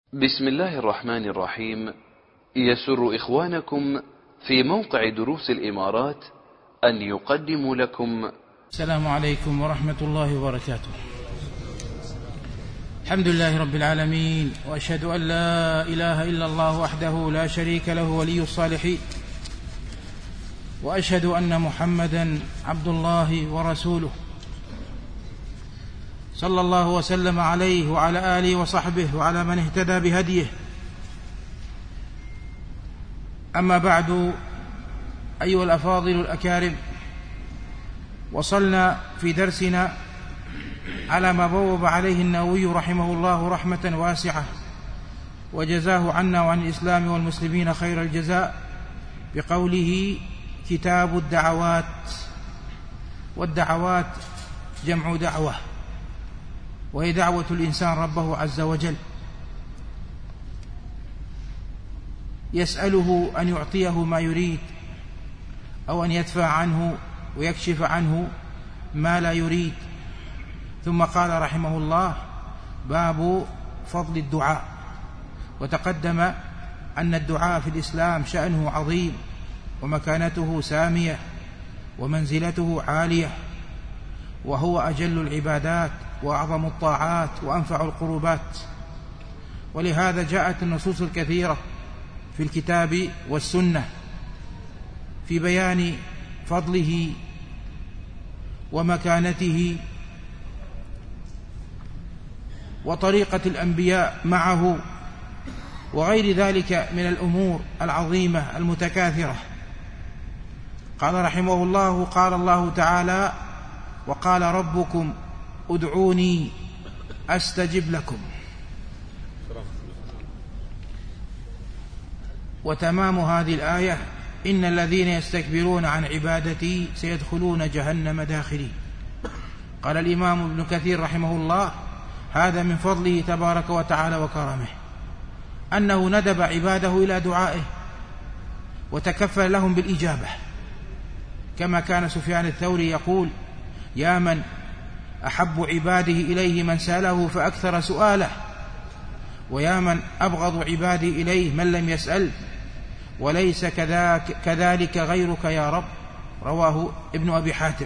بسم الله الرحمن الرحيم. يسر إخوانكم في موقع دروس الإمارات أن يقدموا لكم السلام عليكم ورحمة الله وبركاته. الحمد لله رب العالمين، وأشهد أن لا إله إلا الله وحده لا شريك له ولي الصالحين، وأشهد أن محمدا عبد الله ورسوله، صلى الله وسلم عليه وعلى آله وصحبه وعلى من اهتدى بهديه. أما بعد، أيها الأفاضل الأكارم، وصلنا في درسنا على ما بوب عليه النووي رحمه الله رحمة واسعة، وجزاه عنا وعن الإسلام والمسلمين خير الجزاء، بقوله: كتاب الدعوات. والدعوات جمع دعوة، وهي دعوة الإنسان ربه عز وجل، يسأله أن يعطيه ما يريد، أو أن يدفع عنه ويكشف عنه ما لا يريد. ثم قال رحمه الله: باب فضل الدعاء. وتقدم أن الدعاء في الإسلام شأنه عظيم، ومكانته سامية، ومنزلته عالية، وهو أجل العبادات وأعظم الطاعات وأنفع القربات. ولهذا جاءت النصوص الكثيرة في الكتاب والسنة في بيان فضله ومكانته وطريقة الأنبياء معه، وغير ذلك من الأمور العظيمة المتكاثرة. قال رحمه الله: قال الله تعالى: وقال ربكم ادعوني أستجب لكم. وتمام هذه الآية: إن الذين يستكبرون عن عبادتي سيدخلون جهنم داخرين. قال الإمام ابن كثير رحمه الله: هذا من فضله تبارك وتعالى وكرمه، أنه ندب عباده إلى دعائه وتكفل لهم بالإجابة، كما كان سفيان الثوري يقول: يا من أحب عباده إليه من سأله فأكثر سؤاله، ويا من أبغض عبادي إليه من لم يسأل، وليس كذلك غيرك يا رب. رواه ابن أبي حاتم.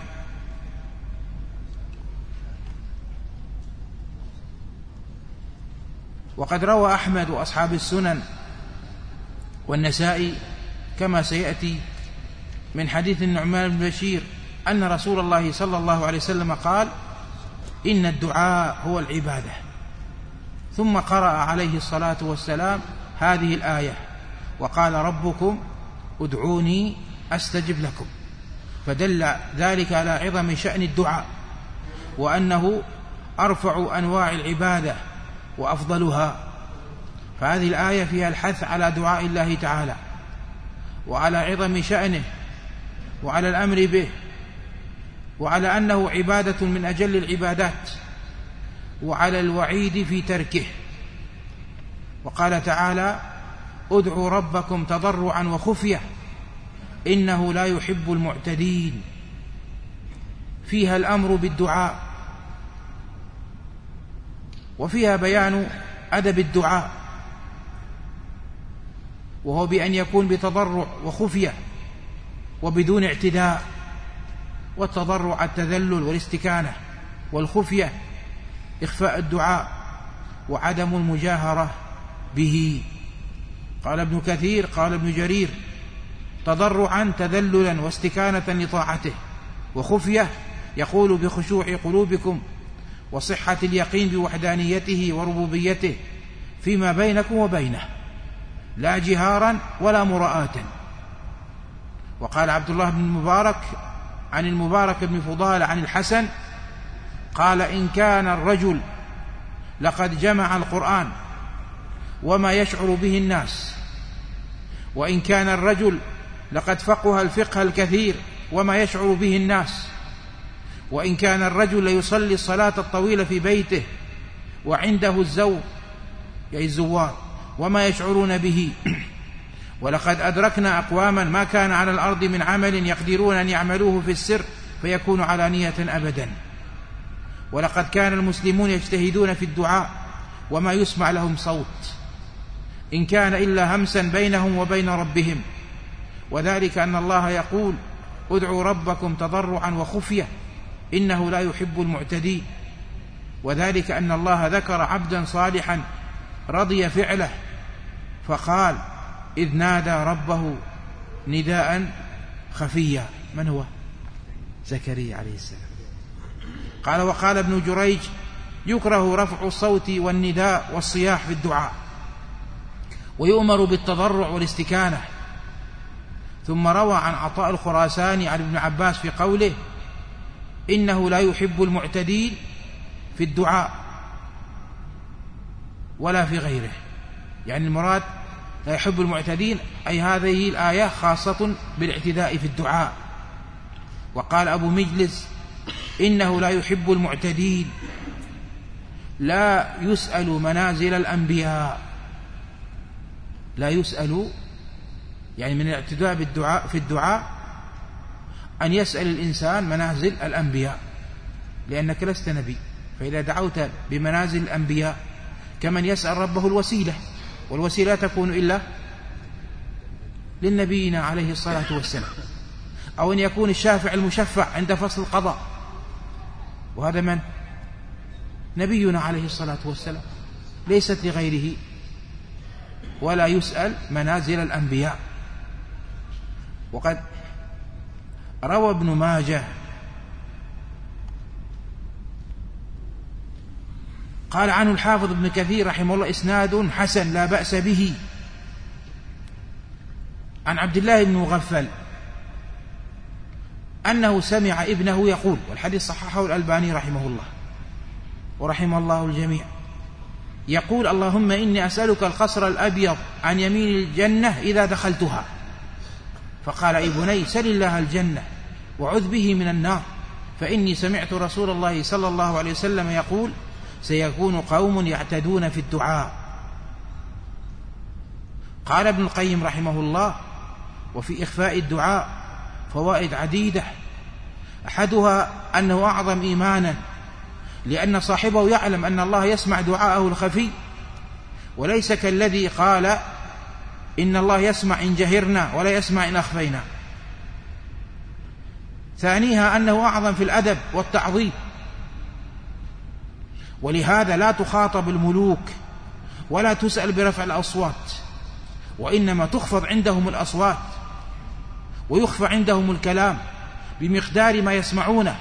وقد روى أحمد وأصحاب السنن والنسائي كما سيأتي من حديث النعمان بن بشير أن رسول الله صلى الله عليه وسلم قال: إن الدعاء هو العبادة. ثم قرأ عليه الصلاة والسلام هذه الآية: وقال ربكم ادعوني أستجب لكم، فدل ذلك على عظم شأن الدعاء، وأنه أرفع أنواع العبادة وأفضلها. فهذه الآية فيها الحث على دعاء الله تعالى، وعلى عظم شأنه، وعلى الأمر به، وعلى أنه عبادة من أجل العبادات، وعلى الوعيد في تركه. وقال تعالى: ادعوا ربكم تضرعا وخفية إنه لا يحب المعتدين. فيها الأمر بالدعاء، وفيها بيان أدب الدعاء، وهو بأن يكون بتضرع وخفية وبدون اعتداء. والتضرع التذلل والاستكانة، والخفية إخفاء الدعاء وعدم المجاهرة به. قال ابن كثير: قال ابن جرير: تضرعا تذللا واستكانة لطاعته، وخفية يقول بخشوع قلوبكم وصحة اليقين بوحدانيته وربوبيته فيما بينكم وبينه، لا جهارا ولا مراءة. وقال عبد الله بن المبارك عن المبارك بن فضال عن الحسن قال: إن كان الرجل لقد جمع القرآن وما يشعر به الناس، وإن كان الرجل لقد فقه الفقه الكثير وما يشعر به الناس، وإن كان الرجل ليصلي الصلاة الطويلة في بيته وعنده الزور أي الزوار وما يشعرون به، ولقد أدركنا أقواما ما كان على الأرض من عمل يقدرون أن يعملوه في السر فيكون علانية أبدا. ولقد كان المسلمون يجتهدون في الدعاء وما يسمع لهم صوت، إن كان إلا همسا بينهم وبين ربهم، وذلك أن الله يقول ادعوا ربكم تضرعا وخفية إنه لا يحب المعتدين، وذلك أن الله ذكر عبدا صالحا رضي فعله فقال إذ نادى ربه نداء خفيا. من هو؟ زكريا عليه السلام. قال وقال ابن جريج يكره رفع الصوت والنداء والصياح في الدعاء، ويؤمر بالتضرع والاستكانة. ثم روى عن عطاء الخراساني عن ابن عباس في قوله إنه لا يحب المعتدين في الدعاء ولا في غيره، يعني المراد لا يحب المعتدين أي هذه الآية خاصة بالاعتداء في الدعاء. وقال أبو مجلس إنه لا يحب المعتدين لا يسأل منازل الأنبياء. لا يسأل يعني من الاعتداء بالدعاء في الدعاء أن يسأل الإنسان منازل الأنبياء، لأنك لست نبي، فإذا دعوت بمنازل الأنبياء كمن يسأل ربه الوسيلة، والوسيلة تكون إلا للنبينا عليه الصلاة والسلام، أو أن يكون الشافع المشفع عند فصل القضاء، وهذا من؟ نبينا عليه الصلاة والسلام، ليست لغيره. ولا يسأل منازل الأنبياء. وقد روى ابن ماجه قال عنه الحافظ ابن كثير رحمه الله إسناد حسن لا بأس به، عن عبد الله بن مغفل أنه سمع ابنه يقول، والحديث صححه الألباني رحمه الله ورحمه الله الجميع، يقول اللهم إني أسألك القصر الأبيض عن يمين الجنة إذا دخلتها. فقال أي بني سل الله الجنة وعذ به من النار، فإني سمعت رسول الله صلى الله عليه وسلم يقول سيكون قوم يعتدون في الدعاء. قال ابن القيم رحمه الله وفي إخفاء الدعاء فوائد عديدة، أحدها أنه أعظم إيمانا، لأن صاحبه يعلم أن الله يسمع دعاءه الخفي، وليس كالذي قال إن الله يسمع إن جهرنا ولا يسمع إن أخفينا. ثانيها أنه أعظم في الأدب والتعظيم، ولهذا لا تخاطب الملوك ولا تسأل برفع الأصوات، وإنما تخفض عندهم الأصوات ويخفى عندهم الكلام بمقدار ما يسمعونه،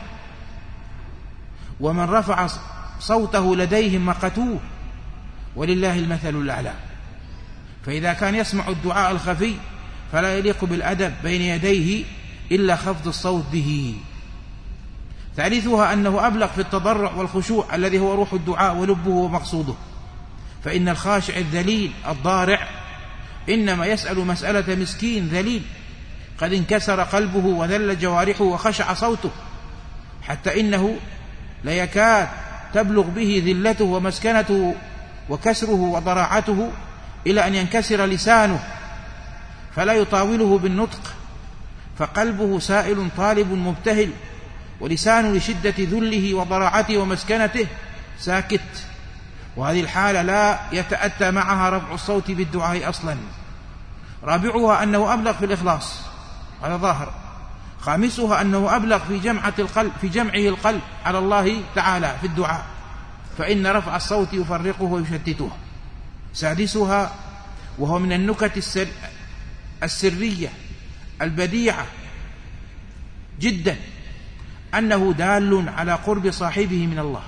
ومن رفع صوته لديهم مقتوه، ولله المثل الأعلى. فإذا كان يسمع الدعاء الخفي فلا يليق بالأدب بين يديه إلا خفض الصوت به. ثالثها أنه أبلغ في التضرع والخشوع الذي هو روح الدعاء ولبه ومقصوده، فإن الخاشع الذليل الضارع إنما يسأل مسألة مسكين ذليل قد انكسر قلبه وذل جوارحه وخشع صوته، حتى إنه ليكاد تبلغ به ذلته ومسكنته وكسره وضراعته إلى أن ينكسر لسانه فلا يطاوله بالنطق، فقلبه سائل طالب مبتهل، ولسانه لشدة ذله وضراعته ومسكنته ساكت. وهذه الحالة لا يتأتى معها رفع الصوت بالدعاء أصلا. رابعها أنه أبلغ في الإخلاص على ظاهر. خامسها أنه أبلغ في جمعه القلب على الله تعالى في الدعاء، فإن رفع الصوت يفرقه ويشتته. سادسها وهو من النكت السرية البديعة جدا أنه دال على قرب صاحبه من الله،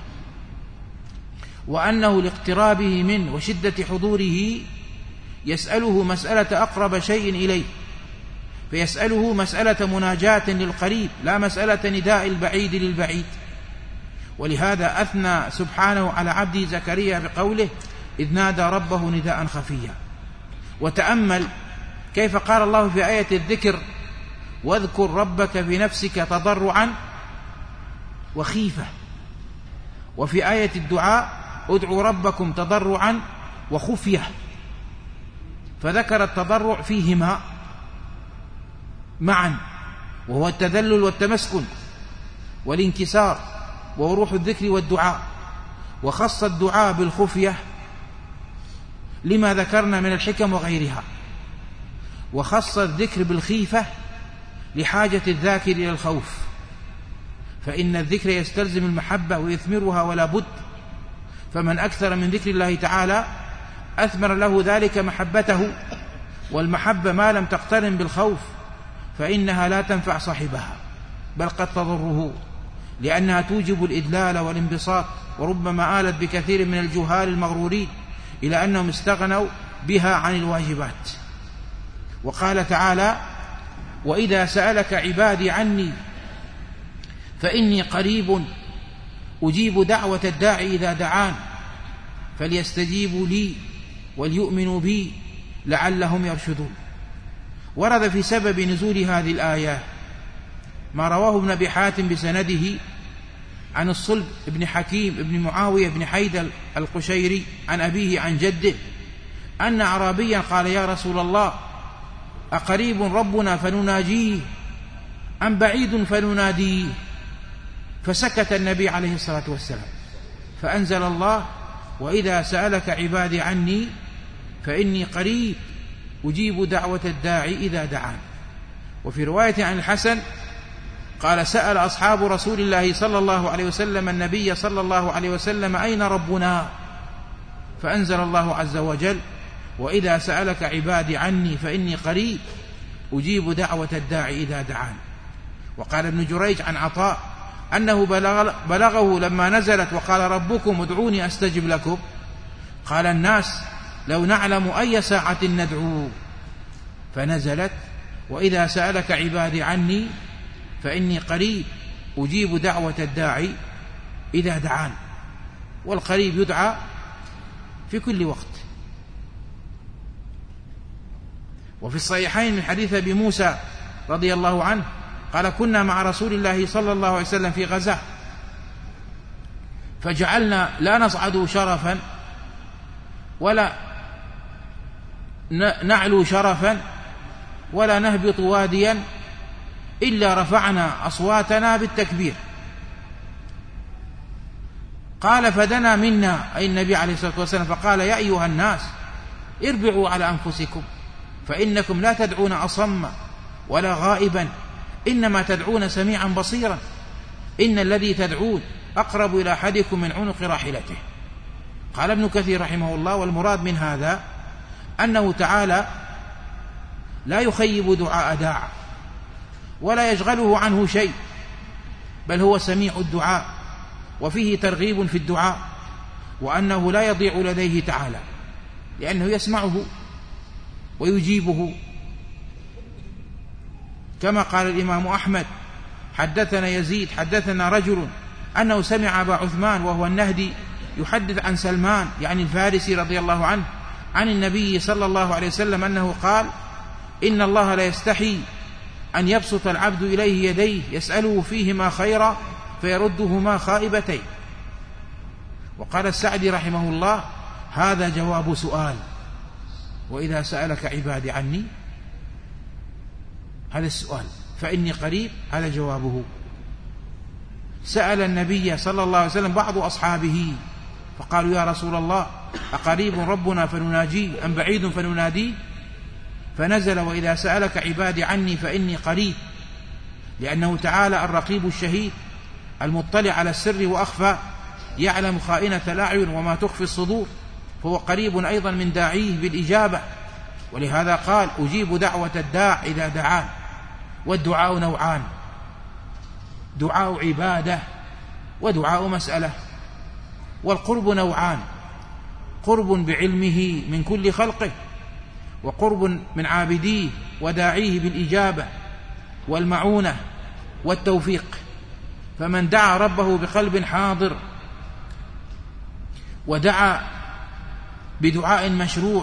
وأنه لاقترابه منه وشدة حضوره يسأله مسألة أقرب شيء إليه، فيسأله مسألة مناجاة للقريب لا مسألة نداء البعيد للبعيد. ولهذا أثنى سبحانه على عبده زكريا بقوله إذ نادى ربه نداء خفيا. وتأمل كيف قال الله في آية الذكر واذكر ربك بنفسك تضرعا وخيفة، وفي آية الدعاء ادعوا ربكم تضرعا وخفية، فذكر التضرع فيهما معا، وهو التذلل والتمسكن والانكسار، وهو روح الذكر والدعاء، وخص الدعاء بالخفية لما ذكرنا من الحكم وغيرها، وخص الذكر بالخيفة لحاجة الذاكر إلى الخوف، فإن الذكر يستلزم المحبة ويثمرها ولا بد، فمن أكثر من ذكر الله تعالى أثمر له ذلك محبته، والمحبة ما لم تقترن بالخوف فإنها لا تنفع صاحبها بل قد تضره، لأنها توجب الإدلال والانبساط، وربما آلت بكثير من الجهال المغرورين إلى أنهم استغنوا بها عن الواجبات. وقال تعالى: وإذا سألك عبادي عني فإني قريب أجيب دعوة الداعي إذا دعان فليستجيبوا لي وليؤمنوا بي لعلهم يرشدون. ورد في سبب نزول هذه الآية ما رواه ابن أبي حاتم بسنده عن الصلب بن حكيم بن معاوية بن حيدل القشيري عن أبيه عن جده أن أعرابيا قال: يا رسول الله، أقريب ربنا فنناجيه أم بعيد فنناديه؟ فسكت النبي عليه الصلاة والسلام، فأنزل الله: وإذا سألك عبادي عني فإني قريب أجيب دعوة الداعي إذا دعان. وفي رواية عن الحسن قال: سأل أصحاب رسول الله صلى الله عليه وسلم النبي صلى الله عليه وسلم: أين ربنا؟ فأنزل الله عز وجل: وإذا سألك عبادي عني فإني قريب أجيب دعوة الداعي إذا دعان. وقال ابن جريج عن عطاء أنه بلغه لما نزلت: وقال ربكم ادعوني أستجب لكم، قال الناس: لو نعلم أي ساعة ندعو، فنزلت: وإذا سألك عبادي عني فإني قريب أجيب دعوة الداعي إذا دعان. والقريب يدعى في كل وقت. وفي الصحيحين من حديث أبي موسى رضي الله عنه قال: كنا مع رسول الله صلى الله عليه وسلم في غزاة، فجعلنا لا نصعد شرفا ولا نعلو شرفا ولا نهبط واديا إلا رفعنا أصواتنا بالتكبير. قال: فدنا منا أي النبي عليه الصلاة والسلام فقال: يا أيها الناس اربعوا على أنفسكم، فإنكم لا تدعون أصم ولا غائبا، إنما تدعون سميعا بصيرا، إن الذي تدعون أقرب إلى أحدكم من عنق راحلته. قال ابن كثير رحمه الله: والمراد من هذا أنه تعالى لا يخيب دعاء داع ولا يشغله عنه شيء، بل هو سميع الدعاء، وفيه ترغيب في الدعاء، وأنه لا يضيع لديه تعالى، لأنه يسمعه ويجيبه، كما قال الإمام أحمد: حدثنا يزيد حدثنا رجل أنه سمع أبا عثمان وهو النهدي يحدث عن سلمان يعني الفارسي رضي الله عنه عن النبي صلى الله عليه وسلم أنه قال: إن الله لا يستحي أن يبسط العبد إليه يديه يسأله فيهما خيرا فيردهما خائبتين. وقال السعدي رحمه الله: هذا جواب سؤال، وإذا سألك عبادي عني، هذا السؤال، فإني قريب، هذا جوابه. سأل النبي صلى الله عليه وسلم بعض أصحابه فقالوا: يا رسول الله، أقريب ربنا فنناجيه أم بعيد فنناديه؟ فنزل: وإذا سألك عبادي عني فإني قريب، لأنه تعالى الرقيب الشهيد المطلع على السر وأخفى، يعلم خائنة الأعين وما تخفي الصدور، فهو قريب أيضا من داعيه بالإجابة. ولهذا قال: أجيب دعوة الداع إذا دعان. والدعاء نوعان: دعاء عبادة ودعاء مسألة. والقرب نوعان: قرب بعلمه من كل خلقه، وقرب من عابديه وداعيه بالإجابة والمعونة والتوفيق. فمن دعا ربه بقلب حاضر ودعا بدعاء مشروع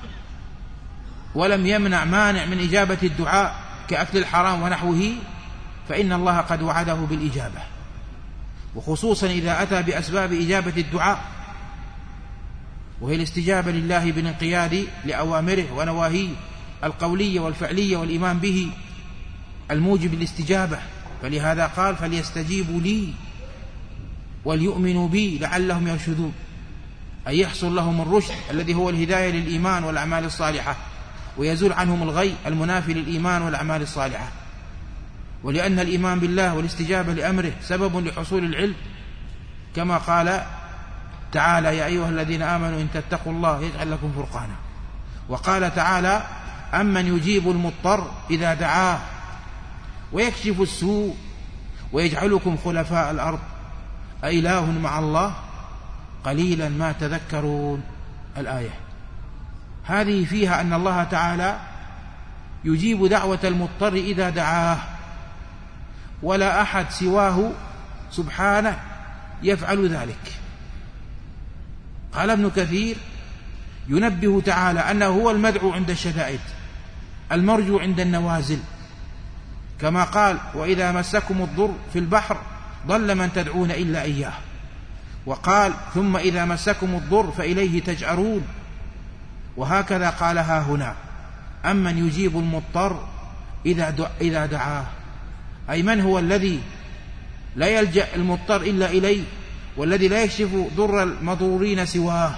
ولم يمنع مانع من إجابة الدعاء كأكل الحرام ونحوه، فإن الله قد وعده بالإجابة، وخصوصا إذا أتى بأسباب إجابة الدعاء، وهي الاستجابة لله بالانقياد لأوامره ونواهيه القولية والفعلية والإيمان به الموجب للاستجابة. فلهذا قال: فليستجيبوا لي وليؤمنوا بي لعلهم يرشدون. أن يحصل لهم الرشد الذي هو الهداية للإيمان والأعمال الصالحة، ويزول عنهم الغي المنافي للإيمان والأعمال الصالحة. ولأن الإيمان بالله والاستجابة لأمره سبب لحصول العلم، كما قال تعالى: يا أيها الذين آمنوا إن تتقوا الله يجعل لكم فرقانا. وقال تعالى: أمن يجيب المضطر إذا دعاه ويكشف السوء ويجعلكم خلفاء الأرض أإله مع الله قليلا ما تذكرون. الآية هذه فيها أن الله تعالى يجيب دعوة المضطر إذا دعاه، ولا أحد سواه سبحانه يفعل ذلك. قال ابن كثير: ينبه تعالى أنه هو المدعو عند الشدائد، المرجو عند النوازل، كما قال: وإذا مسكم الضر في البحر ضل من تدعون إلا إياه. وقال: ثم إذا مسكم الضر فإليه تجأرون. وهكذا قالها هنا: أمن يجيب المضطر إذا دعاه، أي من هو الذي لا يلجأ المضطر إلا إليه، والذي لا يكشف ضر المضرورين سواه.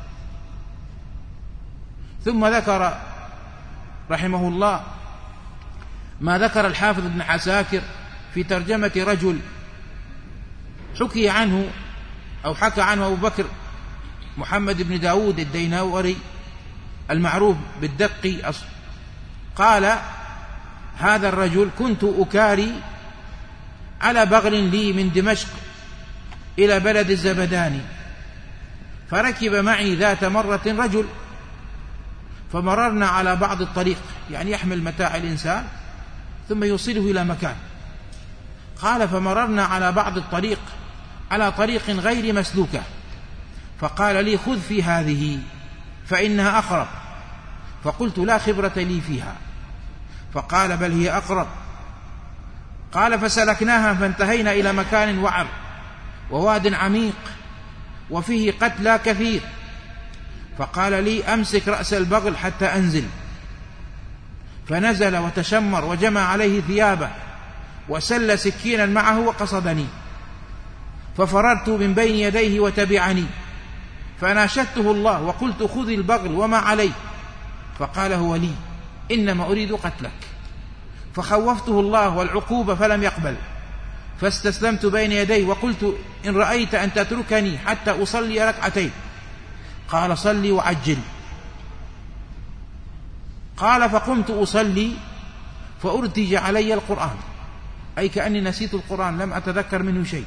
ثم ذكر رحمه الله ما ذكر الحافظ ابن عساكر في ترجمة رجل حكي عنه أو حكى عنه أبو بكر محمد بن داود الدينوري المعروف بالدقي. قال: هذا الرجل كنت أكاري على بغل لي من دمشق إلى بلد الزبداني، فركب معي ذات مرة رجل، فمررنا على بعض الطريق، يعني يحمل متاع الإنسان ثم يوصله إلى مكان. قال: فمررنا على بعض الطريق على طريق غير مسلوكة، فقال لي: خذ في هذه فإنها أقرب. فقلت: لا خبرة لي فيها. فقال: بل هي أقرب. قال: فسلكناها فانتهينا إلى مكان وعر وواد عميق وفيه قتلى كثير، فقال لي: أمسك رأس البغل حتى أنزل. فنزل وتشمر وجمع عليه ثيابه وسل سكينا معه وقصدني، ففررت من بين يديه وتبعني، فناشدته الله وقلت: خذ البغل وما عليه. فقال: هو لي، إنما أريد قتلك. فخوفته الله والعقوبة فلم يقبل، فاستسلمت بين يديه وقلت: إن رأيت أن تتركني حتى أصلي ركعتين. قال: صلي وعجل. قال: فقمت أصلي فأرتج علي القرآن، أي كأني نسيت القرآن، لم أتذكر منه شيء،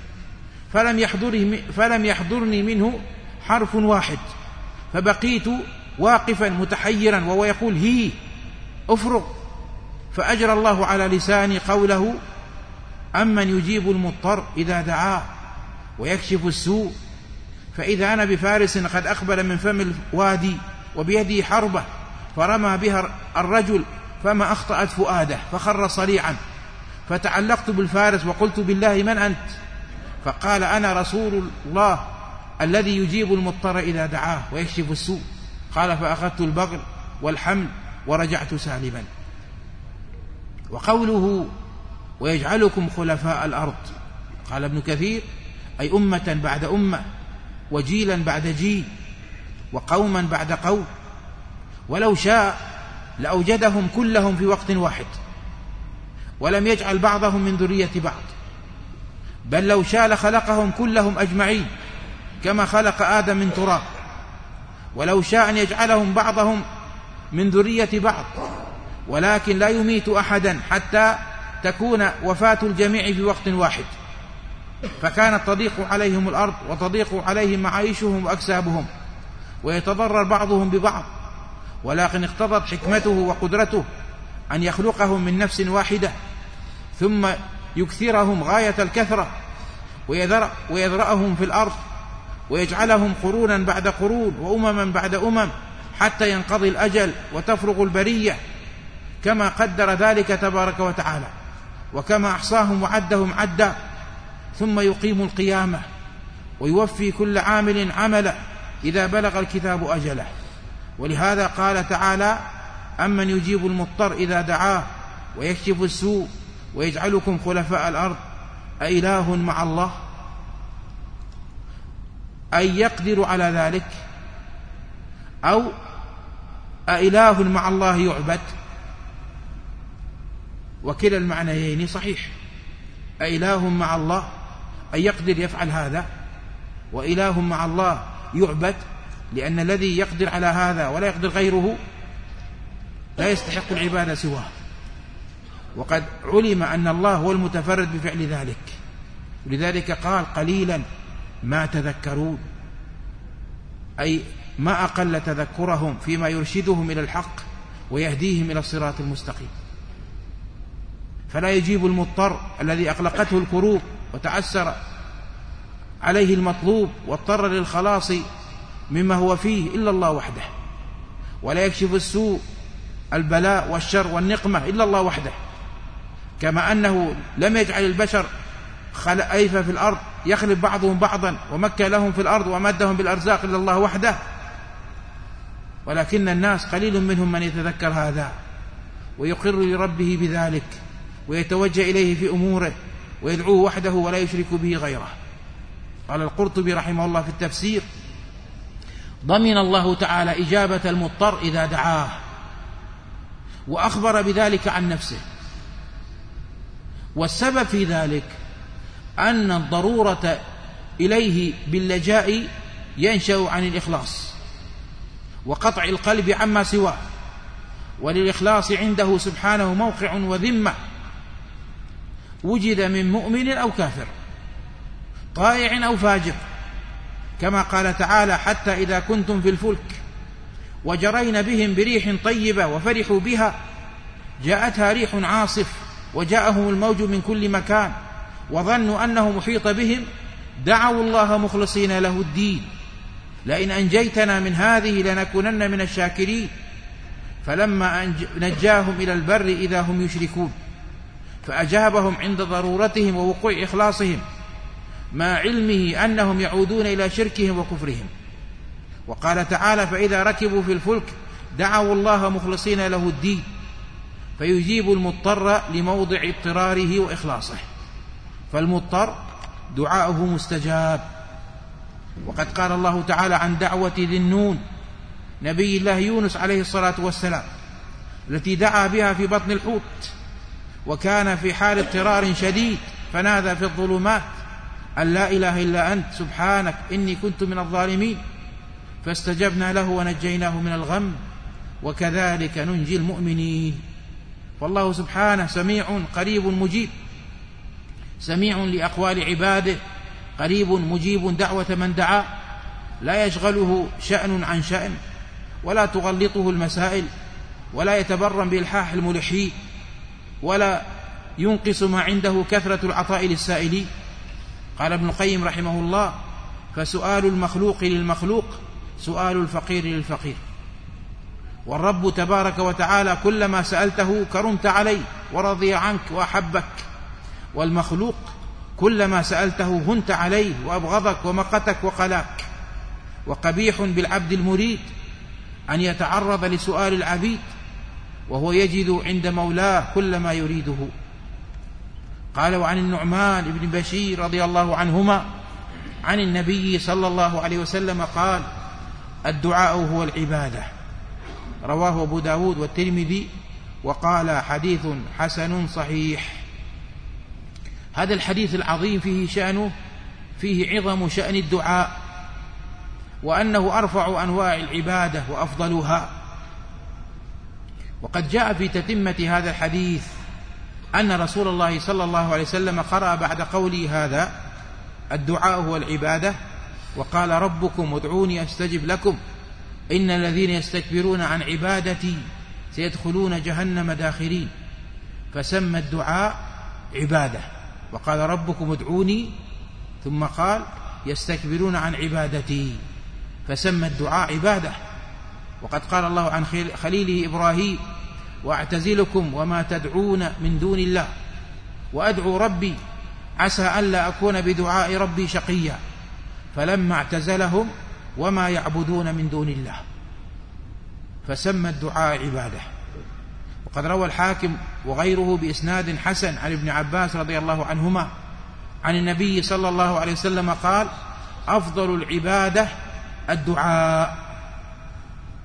فلم يحضرني منه حرف واحد، فبقيت واقفا متحيرا وهو يقول: هي أفرغ. فأجرى الله على لساني قوله: أمن يجيب المضطر إذا دعاه ويكشف السوء. فإذا أنا بفارس قد أقبل من فم الوادي وبيده حربة، فرمى بها الرجل فما أخطأت فؤاده فخر صريعا، فتعلقت بالفارس وقلت: بالله من أنت؟ فقال: أنا رسول الله الذي يجيب المضطر إذا دعاه ويكشف السوء. قال: فأخذت البغل والحمل ورجعت سالما. وقوله: ويجعلكم خلفاء الأرض، قال ابن كثير: أي أمة بعد أمة، وجيلا بعد جيل، وقوما بعد قوم، ولو شاء لأوجدهم كلهم في وقت واحد، ولم يجعل بعضهم من ذرية بعض، بل لو شاء لخلقهم كلهم أجمعين كما خلق آدم من تراب، ولو شاء أن يجعلهم بعضهم من ذرية بعض، ولكن لا يميت أحدا حتى تكون وفاة الجميع في وقت واحد، فكانت تضيق عليهم الأرض وتضيق عليهم معايشهم وأكسابهم، ويتضرر بعضهم ببعض، ولكن اقتضت حكمته وقدرته أن يخلقهم من نفس واحدة، ثم يكثرهم غاية الكثرة ويذرأهم في الأرض، ويجعلهم قرونا بعد قرون وأمما بعد أمم، حتى ينقضي الأجل وتفرغ البرية، كما قدر ذلك تبارك وتعالى، وكما أحصاهم وعدهم عدا، ثم يقيم القيامة ويوفي كل عامل عمله إذا بلغ الكتاب أجله. ولهذا قال تعالى: أمن يجيب المضطر إذا دعاه ويكشف السوء ويجعلكم خلفاء الأرض أإله مع الله، أي يقدر على ذلك، أو أإله مع الله يعبد؟ وكلا المعنيين صحيح. أإله مع الله أن يقدر يفعل هذا، وإله مع الله يعبد، لأن الذي يقدر على هذا ولا يقدر غيره لا يستحق العبادة سواه. وقد علم أن الله هو المتفرد بفعل ذلك، ولذلك قال قليلا ما تذكرون، أي ما أقل تذكرهم فيما يرشدهم إلى الحق ويهديهم إلى الصراط المستقيم. فلا يجيب المضطر الذي أقلقته الكروب وتعسر عليه المطلوب واضطر للخلاص مما هو فيه إلا الله وحده، ولا يكشف السوء البلاء والشر والنقمة إلا الله وحده، كما أنه لم يجعل البشر خلائف في الأرض يخلف بعضهم بعضا ومكن لهم في الأرض ومدهم بالأرزاق إلا الله وحده، ولكن الناس قليل منهم من يتذكر هذا ويقر لربه بذلك ويتوجه إليه في أموره ويدعوه وحده ولا يشرك به غيره. قال القرطبي رحمه الله في التفسير: ضمن الله تعالى إجابة المضطر إذا دعاه، وأخبر بذلك عن نفسه. والسبب في ذلك أن الضرورة إليه باللجاء ينشأ عن الإخلاص وقطع القلب عما سواه، وللإخلاص عنده سبحانه موقع وذمة وجد من مؤمن أو كافر، طائع أو فاجر، كما قال تعالى: حتى إذا كنتم في الفلك وجرين بهم بريح طيبة وفرحوا بها جاءتها ريح عاصف وجاءهم الموج من كل مكان وظنوا أنه محيط بهم دعوا الله مخلصين له الدين لئن أنجيتنا من هذه لنكونن من الشاكرين، فلما نجاهم إلى البر إذا هم يشركون، فأجابهم عند ضرورتهم ووقوع إخلاصهم مع علمه أنهم يعودون إلى شركهم وكفرهم. وقال تعالى: فإذا ركبوا في الفلك دعوا الله مخلصين له الدين، فيجيب المضطر لموضع اضطراره وإخلاصه، فالمضطر دعاؤه مستجاب. وقد قال الله تعالى عن دعوة ذي النون نبي الله يونس عليه الصلاة والسلام التي دعا بها في بطن الحوت، وكان في حال اضطرار شديد فنادى في الظلمات أن لا إله إلا أنت سبحانك إني كنت من الظالمين، فاستجبنا له ونجيناه من الغم وكذلك ننجي المؤمنين. فالله سبحانه سميع قريب مجيب، سميع لأقوال عباده، قريب مجيب دعوة من دعا، لا يشغله شأن عن شأن ولا تغلطه المسائل ولا يتبرم بإلحاح الملحين ولا ينقص ما عنده كثرة العطاء للسائلين. قال ابن القيم رحمه الله: فسؤال المخلوق للمخلوق سؤال الفقير للفقير، والرب تبارك وتعالى كلما سألته كرمت عليه ورضي عنك وأحبك، والمخلوق كلما سألته هنت عليه وأبغضك ومقتك وقلاك. وقبيح بالعبد المريد أن يتعرض لسؤال العبيد وهو يجد عند مولاه كل ما يريده. قال: وعن النعمان بن بشير رضي الله عنهما عن النبي صلى الله عليه وسلم قال: الدعاء هو العبادة. رواه أبو داود والترمذي وقال: حديث حسن صحيح. هذا الحديث العظيم فيه عظم شأن الدعاء، وأنه أرفع أنواع العبادة وأفضلها. وقد جاء في تتمة هذا الحديث أن رسول الله صلى الله عليه وسلم قرأ بعد قوله هذا: الدعاء هو العبادة، وقال: ربكم ادعوني أستجب لكم إن الذين يستكبرون عن عبادتي سيدخلون جهنم داخرين، فسمى الدعاء عبادة، وقال: ربكم ادعوني، ثم قال: يستكبرون عن عبادتي، فسمى الدعاء عبادة. وقد قال الله عن خليله إبراهيم: وأعتزلكم وما تدعون من دون الله وأدعو ربي عسى ألا أكون بدعاء ربي شقيا، فلما اعتزلهم وما يعبدون من دون الله، فسمى الدعاء عبادة. وقد روى الحاكم وغيره بإسناد حسن عن ابن عباس رضي الله عنهما عن النبي صلى الله عليه وسلم قال: أفضل العبادة الدعاء.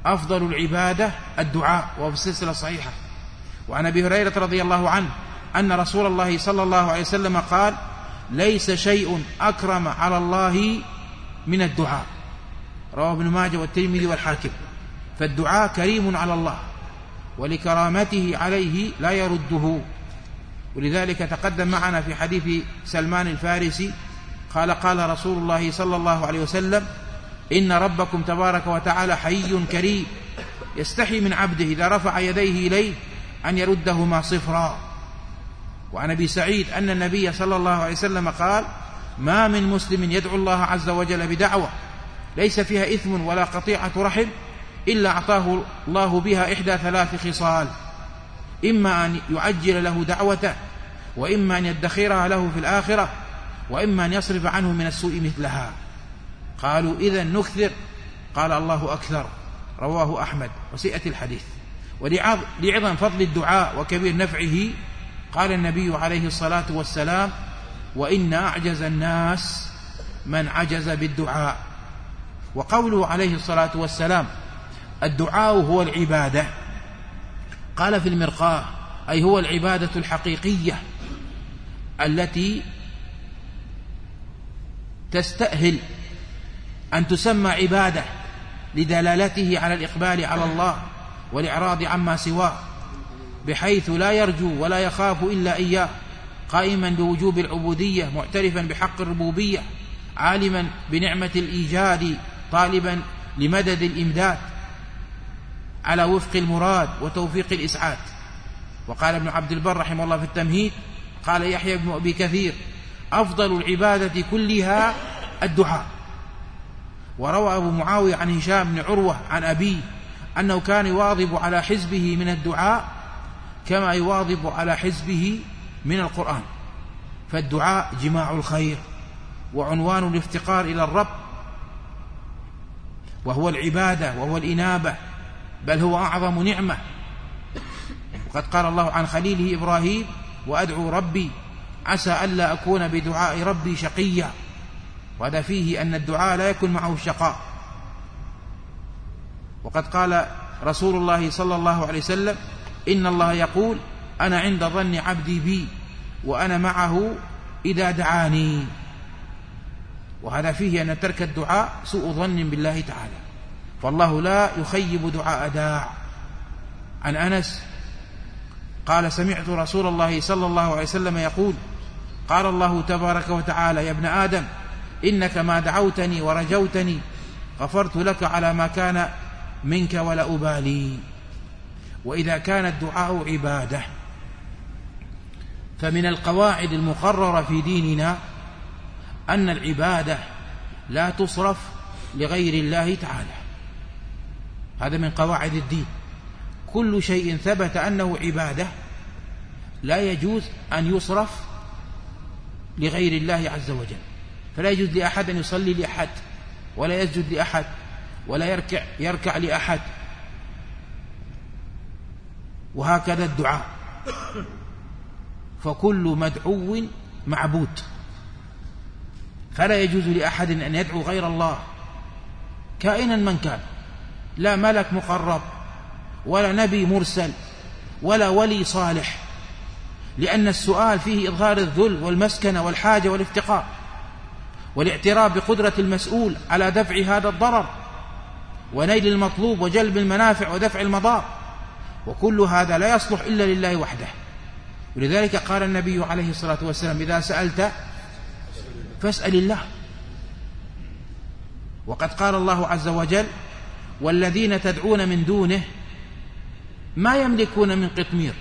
أفضل العبادة الدعاء، وهو في السلسلة الصحيحة. وعن أبي هريرة رضي الله عنه أن رسول الله صلى الله عليه وسلم قال: ليس شيء أكرم على الله من الدعاء. رواه ابن ماجه والترمذي والحاكم. فالدعاء كريم على الله، ولكرامته عليه لا يرده. ولذلك تقدم معنا في حديث سلمان الفارسي قال: قال رسول الله صلى الله عليه وسلم: إن ربكم تبارك وتعالى حي كريم يستحي من عبده إذا رفع يديه إليه أن يردهما صفرا. وعن أبي سعيد أن النبي صلى الله عليه وسلم قال: ما من مسلم يدعو الله عز وجل بدعوة ليس فيها إثم ولا قطيعة رحم إلا أعطاه الله بها إحدى ثلاث خصال: إما أن يعجل له دعوته، وإما أن يدخرها له في الآخرة، وإما أن يصرف عنه من السوء مثلها. قالوا: إذن نكثر؟ قال: الله أكثر. رواه أحمد. وسيأتي الحديث. ولعظم فضل الدعاء وكبير نفعه قال النبي عليه الصلاة والسلام: وإن أعجز الناس من عجز بالدعاء. وقوله عليه الصلاة والسلام: الدعاء هو العبادة، قال في المرقاة: أي هو العبادة الحقيقية التي تستأهل أن تسمى عبادة لدلالته على الإقبال على الله والإعراض عما سواه، بحيث لا يرجو ولا يخاف إلا إياه، قائما بوجوب العبودية، معترفا بحق الربوبية، عالما بنعمة الإيجاد، طالبا لمدد الإمداد على وفق المراد وتوفيق الإسعاد. وقال ابن عبد البر رحمه الله في التمهيد: قال يحيى بن أبي كثير: أفضل العبادة كلها الدعاء. وروى أبو معاوية عن هشام بن عروة عن أبيه أنه كان يواظب على حزبه من الدعاء كما يواظب على حزبه من القرآن. فالدعاء جماع الخير وعنوان الافتقار إلى الرب، وهو العبادة وهو الإنابة، بل هو أعظم نعمة. وقد قال الله عن خليله إبراهيم: وأدعو ربي عسى ألا أكون بدعاء ربي شقيا. وهذا فيه أن الدعاء لا يكون معه الشقاء. وقد قال رسول الله صلى الله عليه وسلم: إن الله يقول: أنا عند ظن عبدي بي وأنا معه إذا دعاني. وهذا فيه أن ترك الدعاء سوء ظن بالله تعالى، فالله لا يخيب دعاء داع. عن أنس قال: سمعت رسول الله صلى الله عليه وسلم يقول: قال الله تبارك وتعالى: يا ابن آدم إنك ما دعوتني ورجوتني غفرت لك على ما كان منك ولا أبالي. وإذا كان الدعاء عبادة فمن القواعد المقررة في ديننا أن العبادة لا تصرف لغير الله تعالى. هذا من قواعد الدين. كل شيء ثبت أنه عبادة لا يجوز أن يصرف لغير الله عز وجل. فلا يجوز لأحد أن يصلي لأحد، ولا يسجد لأحد، ولا يركع لأحد. وهكذا الدعاء، فكل مدعو معبود، فلا يجوز لأحد أن يدعو غير الله كائنا من كان، لا ملك مقرب ولا نبي مرسل ولا ولي صالح، لأن السؤال فيه إظهار الذل والمسكنة والحاجة والافتقار والاعتراف بقدرة المسؤول على دفع هذا الضرر ونيل المطلوب وجلب المنافع ودفع المضار، وكل هذا لا يصلح إلا لله وحده. ولذلك قال النبي عليه الصلاة والسلام: إذا سألت فاسأل الله. وقد قال الله عز وجل: والذين تدعون من دونه ما يملكون من قطمير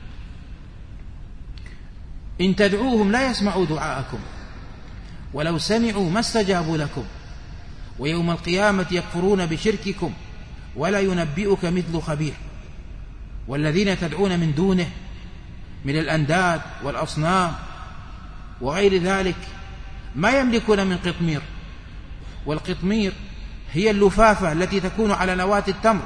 إن تدعوهم لا يسمعوا دعاءكم ولو سمعوا ما استجابوا لكم ويوم القيامة يكفرون بشرككم ولا ينبئك مثل خبير. والذين تدعون من دونه من الأنداد والأصنام وغير ذلك ما يملكون من قطمير. والقطمير هي اللفافة التي تكون على نواة التمر،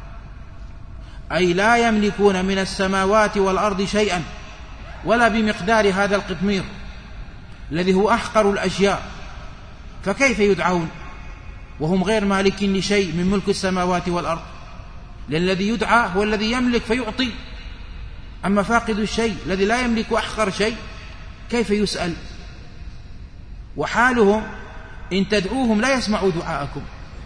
أي لا يملكون من السماوات والأرض شيئا ولا بمقدار هذا القطمير الذي هو أحقر الأشياء. فكيف يدعون وهم غير مالكين لشيء من ملك السماوات والأرض؟ لأن الذي يدعى هو الذي يملك فيعطي، أما فاقد الشيء الذي لا يملك أحقر شيء كيف يسأل؟ وحالهم إن تدعوهم لا يسمعوا دعاءكم،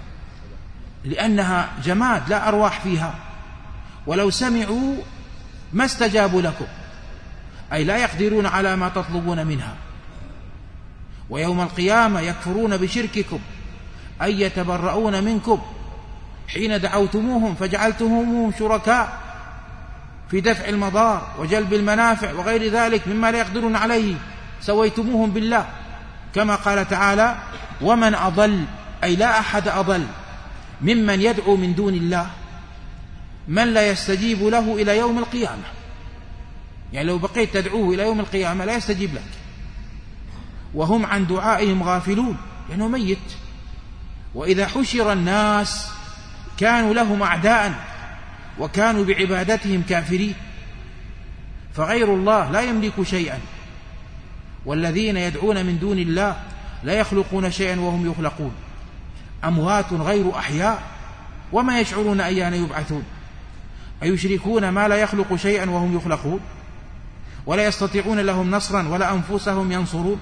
لأنها جماد لا أرواح فيها، ولو سمعوا ما استجابوا لكم، أي لا يقدرون على ما تطلبون منها. ويوم القيامة يكفرون بشرككم أي يتبرؤون منكم حين دعوتموهم فجعلتموهم شركاء في دفع المضار وجلب المنافع وغير ذلك مما لا يقدرون عليه، سويتموهم بالله، كما قال تعالى: ومن أضل، أي لا أحد أضل ممن يدعو من دون الله من لا يستجيب له إلى يوم القيامة. يعني لو بقيت تدعوه إلى يوم القيامة لا يستجيب لك، وهم عن دعائهم غافلون لأنه ميت. وإذا حشر الناس كانوا لهم أعداء وكانوا بعبادتهم كافرين، فغير الله لا يملك شيئا، والذين يدعون من دون الله لا يخلقون شيئا وهم يخلقون، أموات غير أحياء وما يشعرون أيان يبعثون، أيشركون ما لا يخلق شيئا وهم يخلقون، ولا يستطيعون لهم نصرا ولا أنفسهم ينصرون،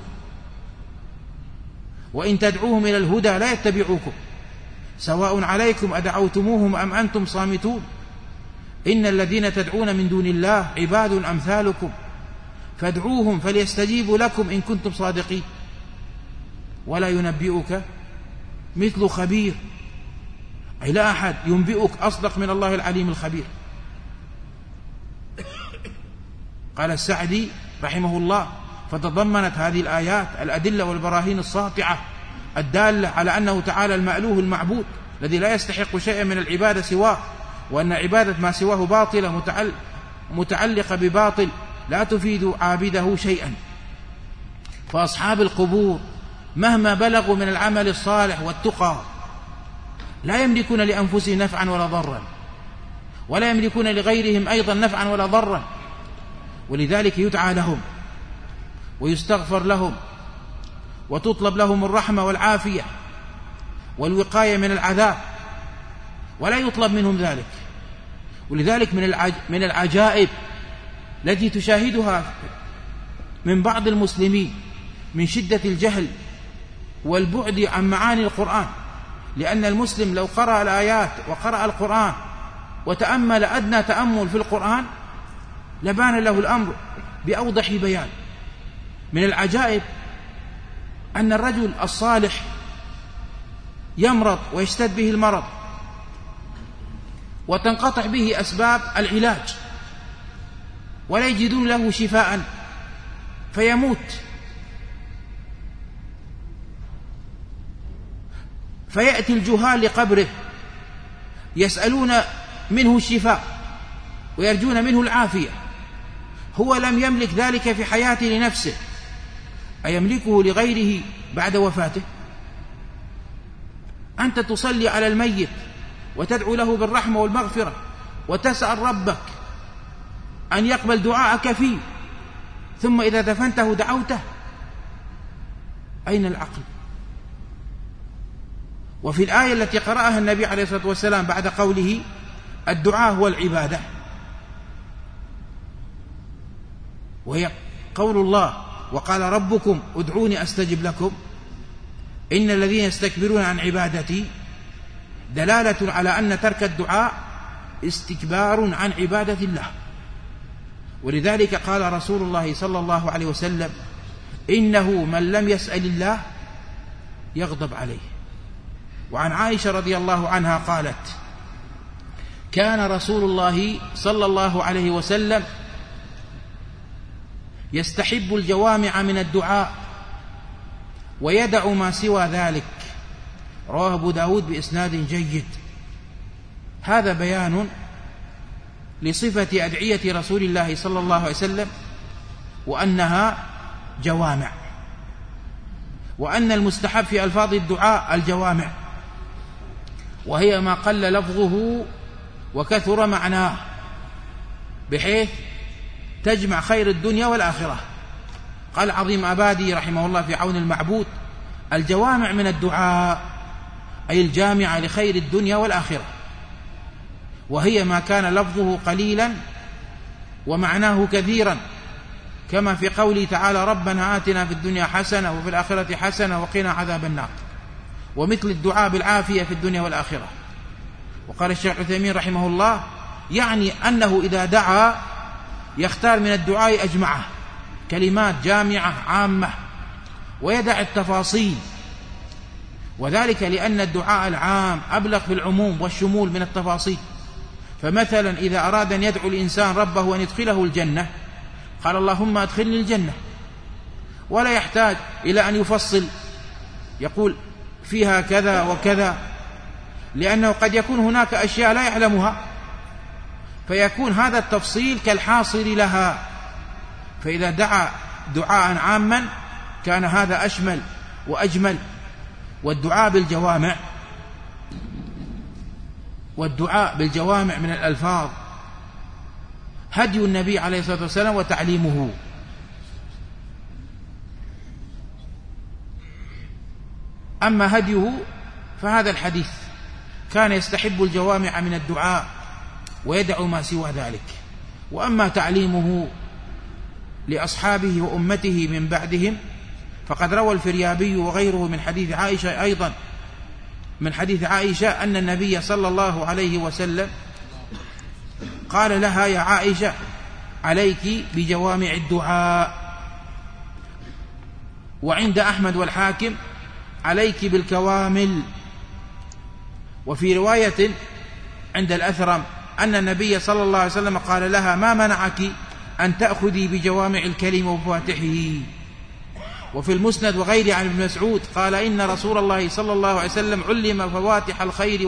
وإن تدعوهم إلى الهدى لا يتبعوكم، سواء عليكم أدعوتموهم أم أنتم صامتون، إن الذين تدعون من دون الله عباد أمثالكم فادعوهم فليستجيبوا لكم إن كنتم صادقين، ولا ينبئك مثل خبير، أي لا أحد ينبئك أصدق من الله العليم الخبير. قال السعدي رحمه الله: فتضمنت هذه الآيات الأدلة والبراهين الساطعة الدالة على أنه تعالى المألوه المعبود الذي لا يستحق شيئا من العبادة سواه، وأن عبادة ما سواه باطلة متعلقة بباطل لا تفيد عابده شيئا. فأصحاب القبور مهما بلغوا من العمل الصالح والتقى لا يملكون لأنفسهم نفعا ولا ضرا، ولا يملكون لغيرهم أيضا نفعا ولا ضرا، ولذلك يدعى لهم ويستغفر لهم وتطلب لهم الرحمة والعافية والوقاية من العذاب، ولا يطلب منهم ذلك. ولذلك من العجائب التي تشاهدها من بعض المسلمين من شدة الجهل والبعد عن معاني القرآن، لأن المسلم لو قرأ الآيات وقرأ القرآن وتأمل أدنى تأمل في القرآن لبان له الأمر بأوضح بيان. من العجائب أن الرجل الصالح يمرض ويشتد به المرض وتنقطع به أسباب العلاج ولا يجدون له شفاء فيموت، فيأتي الجهال لقبره يسألون منه الشفاء ويرجون منه العافية، هو لم يملك ذلك في حياته لنفسه، أيملكه لغيره بعد وفاته؟ أنت تصلي على الميت وتدعو له بالرحمة والمغفرة وتسأل ربك أن يقبل دعاءك فيه، ثم إذا دفنته دعوته، أين العقل؟ وفي الآية التي قرأها النبي عليه الصلاة والسلام بعد قوله الدعاء هو العبادة، وهي قول الله وقال ربكم ادعوني أستجب لكم إن الذين يستكبرون عن عبادتي، دلالة على أن ترك الدعاء استكبار عن عبادة الله. ولذلك قال رسول الله صلى الله عليه وسلم إنه من لم يسأل الله يغضب عليه. وعن عائشة رضي الله عنها قالت كان رسول الله صلى الله عليه وسلم يستحب الجوامع من الدعاء ويدع ما سوى ذلك، رواه أبو داود بإسناد جيد. هذا بيان لصفة أدعية رسول الله صلى الله عليه وسلم، وأنها جوامع، وأن المستحب في ألفاظ الدعاء الجوامع، وهي ما قل لفظه وكثر معناه، بحيث تجمع خير الدنيا والآخرة. قال عظيم أبادي رحمه الله في عون المعبود الجوامع من الدعاء أي الجامعة لخير الدنيا والآخرة. وهي ما كان لفظه قليلا ومعناه كثيرا، كما في قوله تعالى ربنا آتنا في الدنيا حسنة وفي الآخرة حسنة وقنا عذاب النار، ومثل الدعاء بالعافية في الدنيا والآخرة. وقال الشيخ عثيمين رحمه الله يعني أنه إذا دعا يختار من الدعاء أجمعه، كلمات جامعة عامة، ويدع التفاصيل، وذلك لأن الدعاء العام أبلغ في العموم والشمول من التفاصيل. فمثلا إذا أراد أن يدعو الإنسان ربه أن يدخله الجنة قال اللهم أدخلني الجنة، ولا يحتاج إلى أن يفصل يقول فيها كذا وكذا، لأنه قد يكون هناك أشياء لا يعلمها، فيكون هذا التفصيل كالحاصل لها. فإذا دعا دعاء عاما كان هذا أشمل وأجمل. والدعاء بالجوامع من الألفاظ هدي النبي عليه الصلاة والسلام وتعليمه. أما هديه فهذا الحديث كان يستحب الجوامع من الدعاء ويدع ما سوى ذلك. وأما تعليمه لأصحابه وأمته من بعدهم فقد روى الفريابي وغيره من حديث عائشة أيضا من حديث عائشة أن النبي صلى الله عليه وسلم قال لها يا عائشة عليك بجوامع الدعاء. وعند أحمد والحاكم عليك بالكوامل. وفي رواية عند الأثرم أن النبي صلى الله عليه وسلم قال لها ما منعك أن تأخذي بجوامع الكلم وفواتحه. وفي المسند وغيره عن ابن مسعود قال إن رسول الله صلى الله عليه وسلم علم فواتح الخير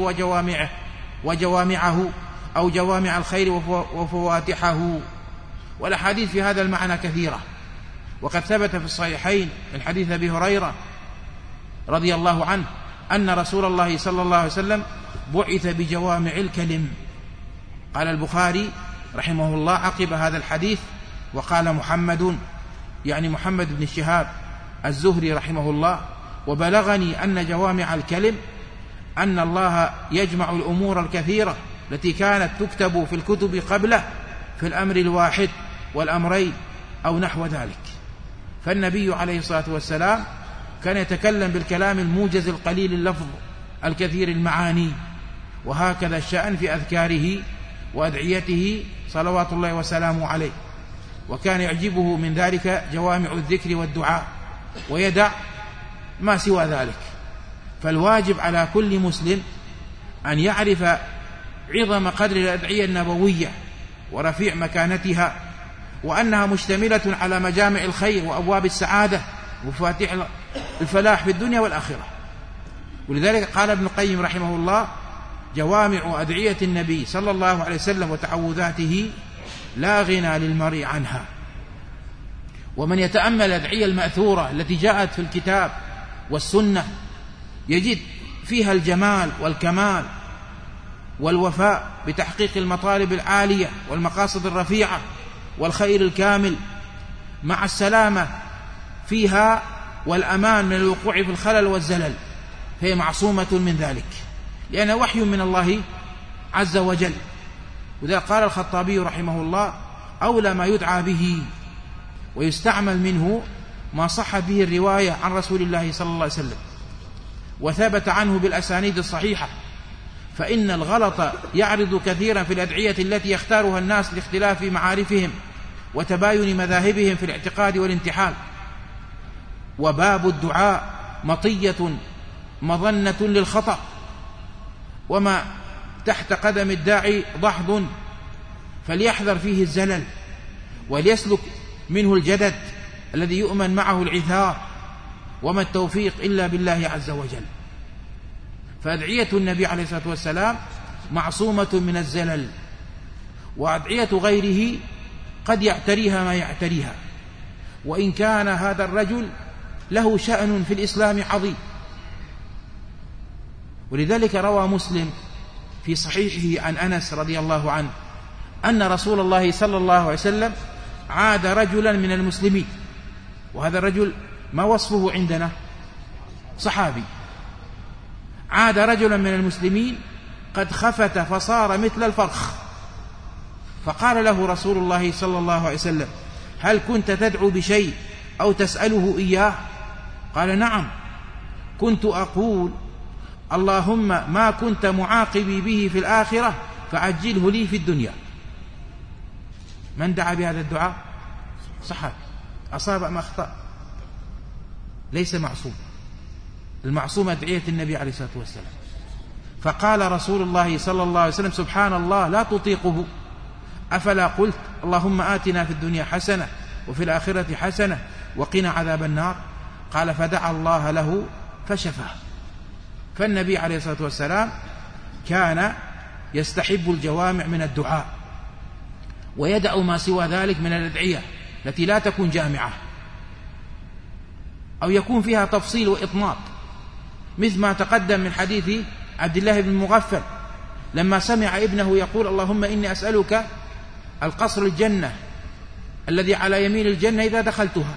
وجوامعه أو جوامع الخير وفواتحه. والأحاديث في هذا المعنى كثيرة، وقد ثبت في الصحيحين من حديث أبي هريرة رضي الله عنه أن رسول الله صلى الله عليه وسلم بعث بجوامع الكلم. قال البخاري رحمه الله عقب هذا الحديث وقال محمد يعني محمد بن شهاب الزهري رحمه الله وبلغني أن جوامع الكلم أن الله يجمع الأمور الكثيرة التي كانت تكتب في الكتب قبله في الأمر الواحد والأمرين أو نحو ذلك. فالنبي عليه الصلاة والسلام كان يتكلم بالكلام الموجز القليل اللفظ الكثير المعاني، وهكذا الشأن في أذكاره وأدعيته صلوات الله وسلامه عليه. وكان يعجبه من ذلك جوامع الذكر والدعاء ويدع ما سوى ذلك. فالواجب على كل مسلم أن يعرف عظم قدر الأدعية النبوية ورفيع مكانتها، وأنها مشتملة على مجامع الخير وأبواب السعادة ومفاتيح الفلاح في الدنيا والآخرة. ولذلك قال ابن القيم رحمه الله جوامع أدعية النبي صلى الله عليه وسلم وتعوذاته لا غنى للمرء عنها. ومن يتأمل الأدعية المأثورة التي جاءت في الكتاب والسنة يجد فيها الجمال والكمال والوفاء بتحقيق المطالب العالية والمقاصد الرفيعة والخير الكامل، مع السلامة فيها والأمان من الوقوع في الخلل والزلل، فهي معصومة من ذلك لأنه وحي من الله عز وجل. وذا قال الخطابي رحمه الله أولى ما يدعى به ويستعمل منه ما صح به الرواية عن رسول الله صلى الله عليه وسلم وثبت عنه بالأسانيد الصحيحة، فإن الغلط يعرض كثيرا في الأدعية التي يختارها الناس لاختلاف معارفهم وتباين مذاهبهم في الاعتقاد والانتحال. وباب الدعاء مطية مظنة للخطأ، وما تحت قدم الداعي ضحض، فليحذر فيه الزلل وليسلك منه الجدد الذي يؤمن معه العثار، وما التوفيق إلا بالله عز وجل. فأدعية النبي عليه الصلاة والسلام معصومة من الزلل، وأدعية غيره قد يعتريها ما يعتريها، وإن كان هذا الرجل له شأن في الإسلام عظيم. ولذلك روى مسلم في صحيحه عن أنس رضي الله عنه أن رسول الله صلى الله عليه وسلم عاد رجلا من المسلمين، وهذا الرجل ما وصفه عندنا؟ صحابي. عاد رجلا من المسلمين قد خفت فصار مثل الفرخ. فقال له رسول الله صلى الله عليه وسلم: هل كنت تدعو بشيء أو تسأله إياه؟ قال: نعم، كنت أقول: اللهم ما كنت معاقبي به في الآخرة فعجله لي في الدنيا. من دعا بهذا الدعاء؟ صحابي، أصاب أم أخطأ؟ ليس معصوم، المعصوم أدعية النبي عليه الصلاة والسلام. فقال رسول الله صلى الله عليه وسلم: سبحان الله، لا تطيقه، أفلا قلت اللهم آتنا في الدنيا حسنة وفي الآخرة حسنة وقنا عذاب النار؟ قال: فدعا الله له فشفاه. فالنبي عليه الصلاة والسلام كان يستحب الجوامع من الدعاء، ويدع ما سوى ذلك من الأدعية التي لا تكون جامعة أو يكون فيها تفصيل وإطناب، مثل ما تقدم من حديث عبد الله بن مغفل لما سمع ابنه يقول: اللهم إني أسألك القصر الجنة الذي على يمين الجنة إذا دخلتها.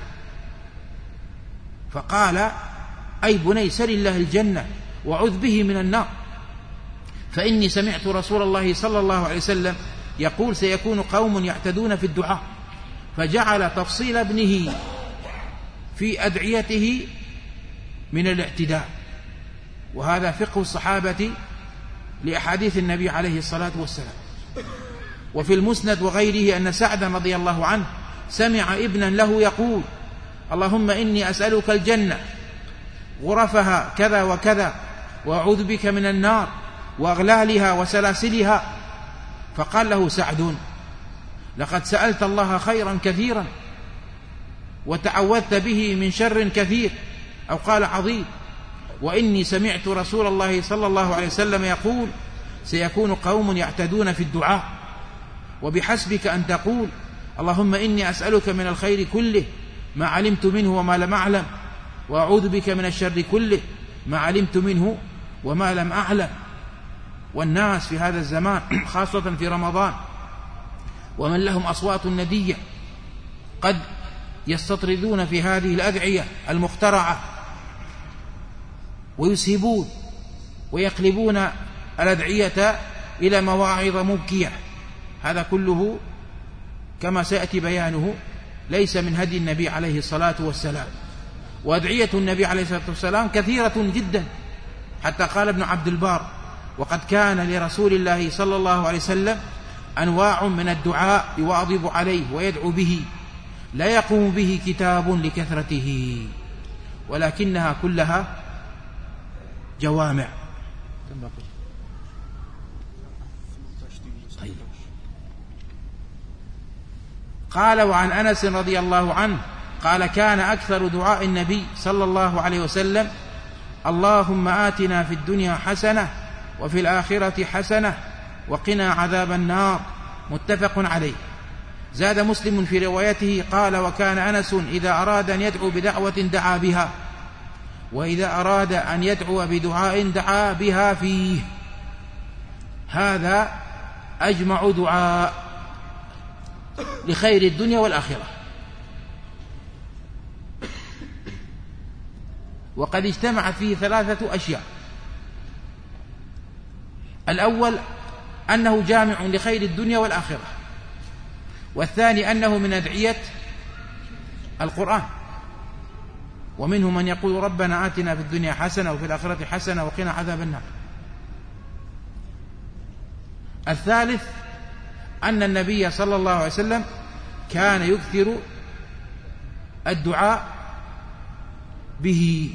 فقال: أي بني سل الله الجنة وعذ به من النار، فإني سمعت رسول الله صلى الله عليه وسلم يقول: سيكون قوم يعتدون في الدعاء. فجعل تفصيل ابنه في أدعيته من الاعتداء. وهذا فقه الصحابة لأحاديث النبي عليه الصلاة والسلام. وفي المسند وغيره أن سعدا رضي الله عنه سمع ابنا له يقول: اللهم إني أسألك الجنة غرفها كذا وكذا وأعوذ بك من النار وأغلالها وسلاسلها. فقال له سعد: لقد سألت الله خيرا كثيرا وتعوذت به من شر كثير، أو قال عظيم. وإني سمعت رسول الله صلى الله عليه وسلم يقول: سيكون قوم يعتدون في الدعاء، وبحسبك أن تقول: اللهم إني أسألك من الخير كله ما علمت منه وما لم أعلم، وأعوذ بك من الشر كله ما علمت منه وما لم أعلم. والناس في هذا الزمان خاصة في رمضان ومن لهم أصوات ندية قد يستطردون في هذه الأدعية المخترعة ويسهبون ويقلبون الأدعية إلى مواعظ مبكية. هذا كله كما سيأتي بيانه ليس من هدي النبي عليه الصلاة والسلام. وأدعية النبي عليه الصلاة والسلام كثيرة جدا، حتى قال ابن عبد البر: وقد كان لرسول الله صلى الله عليه وسلم أنواع من الدعاء يواظب عليه ويدعو به لا يقوم به كتاب لكثرته، ولكنها كلها جوامع. طيب. قال: وعن أنس رضي الله عنه قال: كان أكثر دعاء النبي صلى الله عليه وسلم: اللهم آتنا في الدنيا حسنة وفي الآخرة حسنة وقنا عذاب النار. متفق عليه. زاد مسلم في روايته قال: وكان أنس إذا أراد أن يدعو بدعوة دعا بها، وإذا أراد أن يدعو بدعاء دعا بها فيه. هذا أجمع دعاء لخير الدنيا والآخرة. وقد اجتمعت فيه 3 أشياء: الأول أنه جامع لخير الدنيا والآخرة، والثاني أنه من أدعية القرآن، ومنهم من يقول: ربنا آتنا في الدنيا حسنة وفي الآخرة حسنة وقنا عذاب النار. الثالث أن النبي صلى الله عليه وسلم كان يكثر الدعاء به،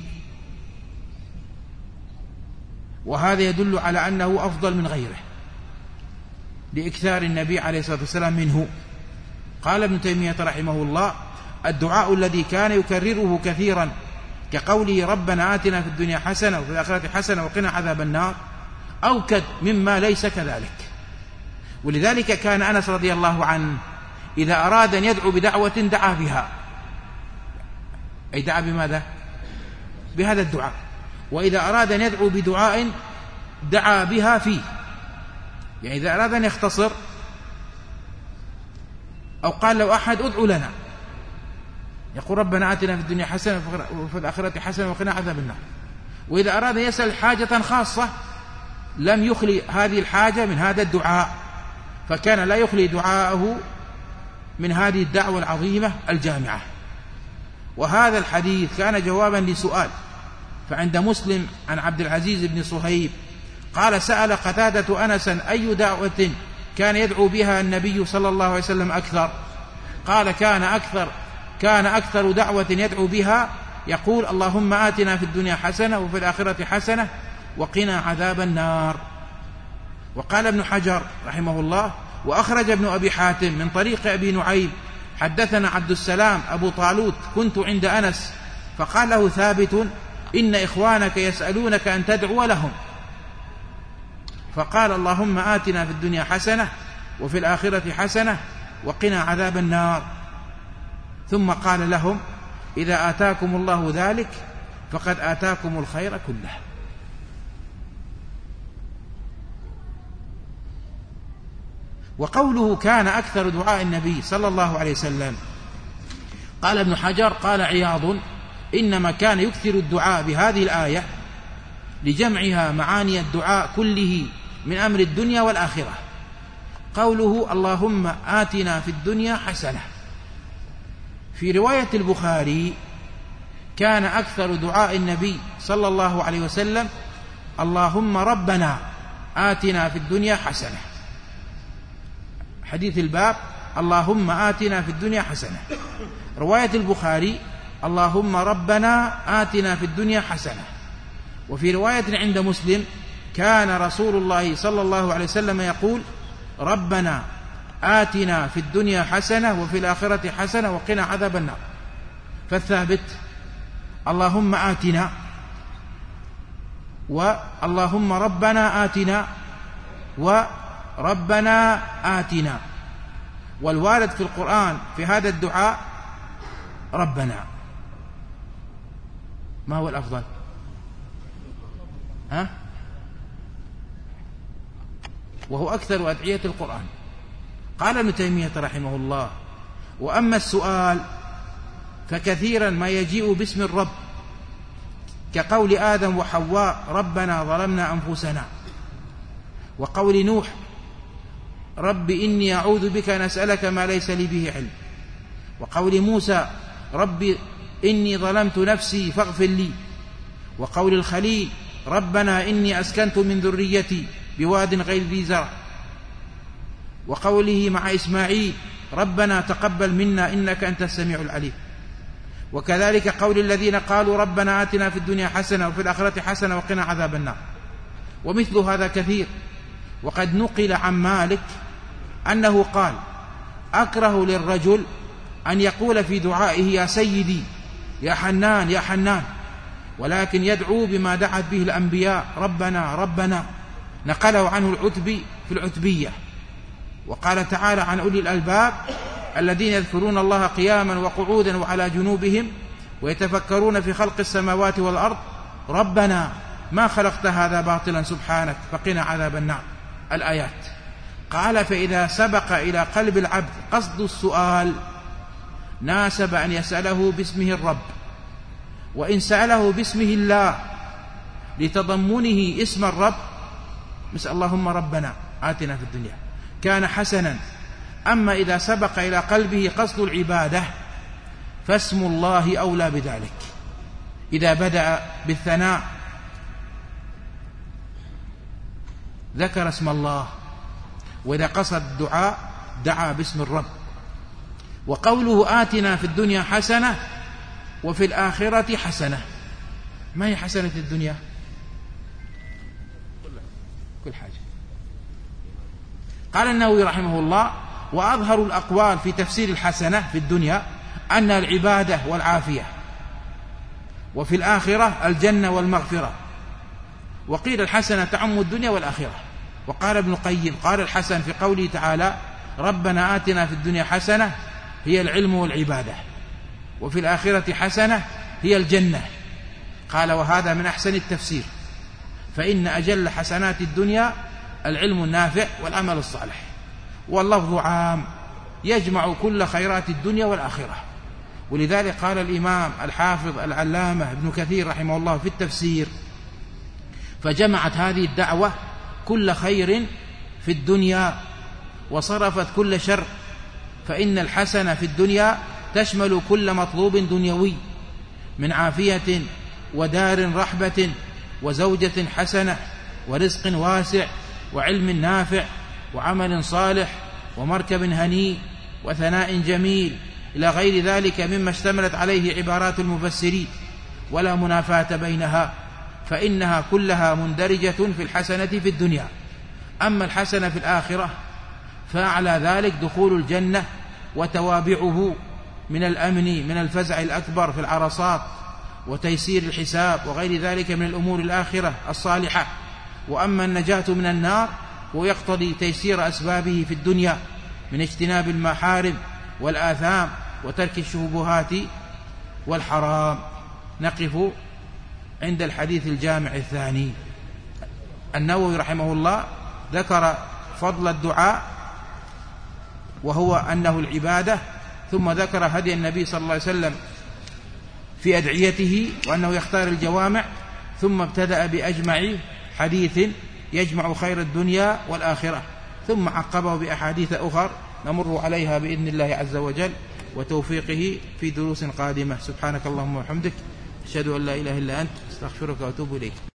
وهذا يدل على أنه أفضل من غيره لإكثار النبي عليه الصلاة والسلام منه. قال ابن تيمية رحمه الله: الدعاء الذي كان يكرره كثيرا كقوله ربنا آتنا في الدنيا حسنة وفي الآخرة حسنة وقنا عذاب النار أوكد مما ليس كذلك. ولذلك كان أنس رضي الله عنه إذا أراد أن يدعو بدعوة دعا بها، أي دعا بماذا؟ بهذا الدعاء. وإذا أراد أن يدعو بدعاء دعا بها فيه، يعني إذا أراد أن يختصر أو قال لو أحد ادعو لنا يقول ربنا آتنا في الدنيا حسنة وفي الآخرة حسنة وقنا عذاب النار. وإذا أراد يسأل حاجة خاصة لم يخلي هذه الحاجة من هذا الدعاء، فكان لا يخلي دعاءه من هذه الدعوة العظيمة الجامعة. وهذا الحديث كان جوابا لسؤال. فعند مسلم عن عبد العزيز بن صهيب قال: سأل قتادة أنسا: أي دعوة كان يدعو بها النبي صلى الله عليه وسلم أكثر؟ قال: كان أكثر دعوة يدعو بها يقول: اللهم آتنا في الدنيا حسنة وفي الآخرة حسنة وقنا عذاب النار. وقال ابن حجر رحمه الله: وأخرج ابن أبي حاتم من طريق أبي نعيم حدثنا عبد السلام أبو طالوت: كنت عند أنس فقال له ثابت: إن إخوانك يسألونك أن تدعو لهم، فقال: اللهم آتنا في الدنيا حسنة وفي الآخرة حسنة وقنا عذاب النار. ثم قال لهم: إذا آتاكم الله ذلك فقد آتاكم الخير كله. وقوله كان أكثر دعاء النبي صلى الله عليه وسلم، قال ابن حجر: قال عياض: إنما كان يكثر الدعاء بهذه الآية لجمعها معاني الدعاء كله من أمر الدنيا والآخرة. قوله اللهم آتنا في الدنيا حسنة، في رواية البخاري كان أكثر دعاء النبي صلى الله عليه وسلم: اللهم ربنا آتنا في الدنيا حسنة. حديث الباب: اللهم آتنا في الدنيا حسنة. رواية البخاري: اللهم ربنا آتنا في الدنيا حسنة. وفي رواية عند مسلم: كان رسول الله صلى الله عليه وسلم يقول: ربنا آتنا في الدنيا حسنة وفي الآخرة حسنة وقنا عذاب النار. فالثابت: اللهم آتنا، واللهم ربنا آتنا، وربنا آتنا. والوارد في القرآن في هذا الدعاء ربنا. ما هو الأفضل؟ وهو أكثر أدعية القرآن. قال ابن تيمية رحمه الله: وأما السؤال فكثيرا ما يجيء باسم الرب، كقول آدم وحواء: ربنا ظلمنا أنفسنا، وقول نوح: رب إني أعوذ بك أن أسألك ما ليس لي به علم، وقول موسى: رب إني ظلمت نفسي فاغفر لي، وقول الخليل: ربنا إني أسكنت من ذريتي بواد غير ذي زرع، وقوله مع إسماعيل: ربنا تقبل منا إنك أنت السميع العليم. وكذلك قول الذين قالوا ربنا آتنا في الدنيا حسنة وفي الآخرة حسنة وقنا عذاب النار. ومثل هذا كثير. وقد نقل عن مالك أنه قال: أكره للرجل أن يقول في دعائه يا سيدي يا حنان يا حنان، ولكن يدعو بما دعت به الأنبياء: ربنا ربنا. نقله عنه العتبي في العتبية. وقال تعالى عن أولي الألباب: الذين يذكرون الله قياما وقعودا وعلى جنوبهم ويتفكرون في خلق السماوات والأرض ربنا ما خلقت هذا باطلا سبحانك فقنا عذاب النار. الآيات. قال: فإذا سبق إلى قلب العبد قصد السؤال ناسب أن يسأله باسمه الرب، وإن سأله باسمه الله لتضمنه اسم الرب مثل اللهم ربنا آتنا في الدنيا كان حسنا. أما إذا سبق إلى قلبه قصد العبادة فاسم الله أولى بذلك. إذا بدأ بالثناء ذكر اسم الله، وإذا قصد الدعاء دعا باسم الرب. وقوله آتنا في الدنيا حسنة وفي الآخرة حسنة، ما هي حسنة الدنيا؟ كل حاجة. قال النووي رحمه الله: وأظهر الأقوال في تفسير الحسنة في الدنيا أن العبادة والعافية، وفي الآخرة الجنة والمغفرة. وقيل الحسنة تعم الدنيا والآخرة. وقال ابن القيم: قال الحسن في قوله تعالى ربنا آتنا في الدنيا حسنة هي العلم والعبادة، وفي الآخرة حسنة هي الجنة. قال: وهذا من أحسن التفسير، فإن أجل حسنات الدنيا العلم النافع والعمل الصالح. واللفظ عام يجمع كل خيرات الدنيا والآخرة. ولذلك قال الإمام الحافظ العلامة ابن كثير رحمه الله في التفسير: فجمعت هذه الدعوة كل خير في الدنيا وصرفت كل شر، فإن الحسنة في الدنيا تشمل كل مطلوب دنيوي من عافية ودار رحبة وزوجة حسنة ورزق واسع وعلم نافع وعمل صالح ومركب هنيء وثناء جميل إلى غير ذلك مما اشتملت عليه عبارات المفسرين، ولا منافاة بينها، فإنها كلها مندرجة في الحسنة في الدنيا. أما الحسنة في الآخرة فأعلى ذلك دخول الجنة وتوابعه من الأمن من الفزع الأكبر في العرصات وتيسير الحساب وغير ذلك من الأمور الآخرة الصالحة. وأما النجاة من النار ويقتضي تيسير أسبابه في الدنيا من اجتناب المحارم والآثام وترك الشبهات والحرام. نقف عند الحديث الجامع الثاني. النووي رحمه الله ذكر فضل الدعاء وهو أنه العبادة، ثم ذكر هدي النبي صلى الله عليه وسلم في أدعيته وأنه يختار الجوامع، ثم ابتدأ بأجمع حديث يجمع خير الدنيا والآخرة، ثم عقبه بأحاديث أخر نمر عليها بإذن الله عز وجل وتوفيقه في دروس قادمة. سبحانك اللهم وبحمدك، أشهد أن لا إله إلا أنت، أستغفرك وأتوب إليك.